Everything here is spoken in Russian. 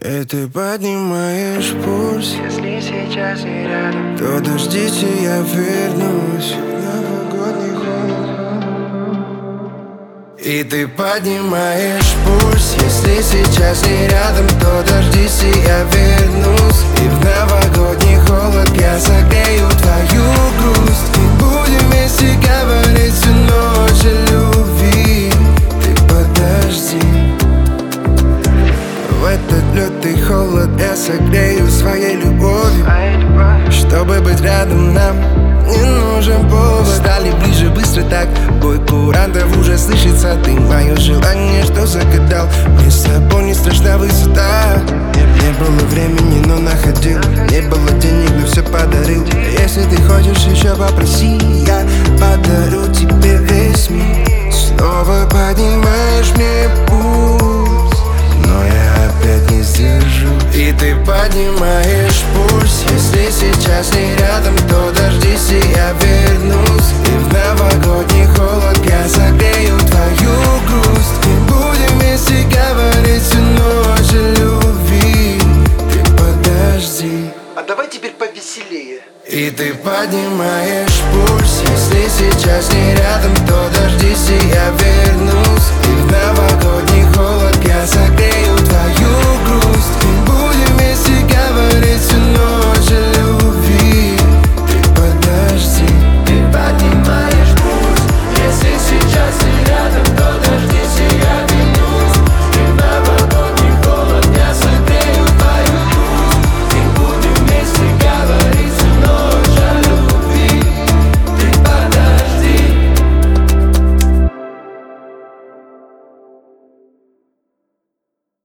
И ты поднимаешь пульс. Если сейчас не рядом, То дождите, я вернусь. Новогодний холод. И ты поднимаешь пульс. Если сейчас не рядом, то дождись, и я вернусь. И в новогодний холод я согрею твою грусть. И будем вместе говорить всю ночь о любви. Ты подожди. В этот лютый холод я согрею своей любовью. Чтобы быть рядом нам, не нужен повод. Стали ближе быстро так, бой курантов уже слышится. Ты мое желание, что загадал. Мне с тобой не страшна высота. Не было времени, но находил. Не было денег, но все подарил. Если ты хочешь еще, попроси, я подарю тебе весь мир. Снова поднимаешь мне пульс, но я опять не сдержу. И ты поднимаешь пульс. Если сейчас не рядом, то дождись, и я вернусь. И в новогодний холод я согрею твою грусть. И будем вместе говорить всю ночь о любви. Ты подожди. а давай теперь повеселее. И ты поднимаешь пульс. Если сейчас не рядом, то дождись, и я вернусь. И в новогодний холод я согрею